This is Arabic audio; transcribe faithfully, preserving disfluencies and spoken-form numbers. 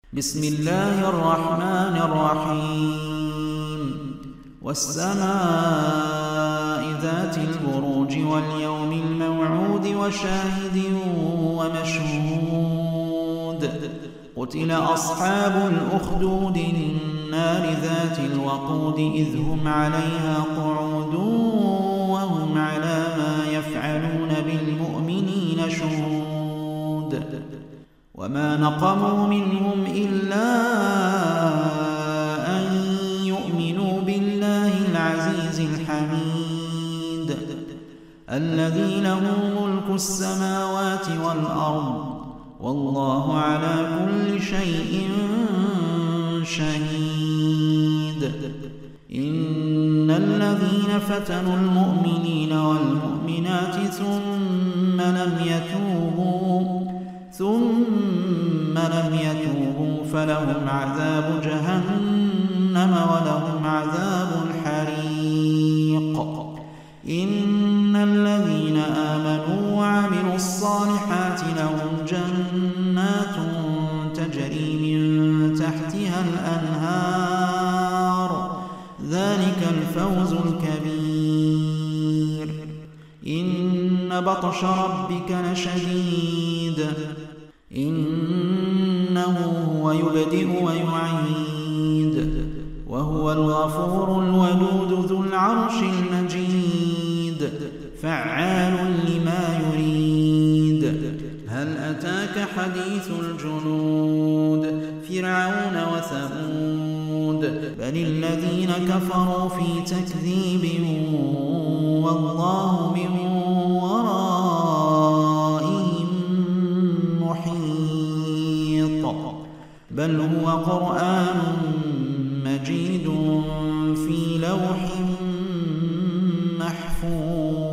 بسم الله الرحمن الرحيم والسماء ذات البروج واليوم الموعود وشاهد ومشهود قتل أصحاب الأخدود النار ذات الوقود إذ هم عليها قعود وهم على ما يفعلون بالمؤمنين شهود وما نقموا منهم إلا أن يؤمنوا بالله العزيز الحميد الذي له ملك السماوات والأرض والله على كل شيء شهيد إن الذين فتنوا المؤمنين والمؤمنات ثم لم يتوبوا ثم لم يتوبوا فلهم عذاب جهنم ولهم عذاب الحريق إن الذين آمنوا وعملوا الصالحات لهم جنات تجري من تحتها الأنهار ذلك الفوز الكبير إن بطش ربك لشديد إنه هو يبدئ ويعيد وهو الغفور الودود ذو العرش المجيد فعال لما يريد هل أتاك حديث الجنود فرعون وثمود بل الذين كفروا في تكذيب والله من ورائهم محيط بل هو قرآن مجيد في لوح محفوظ.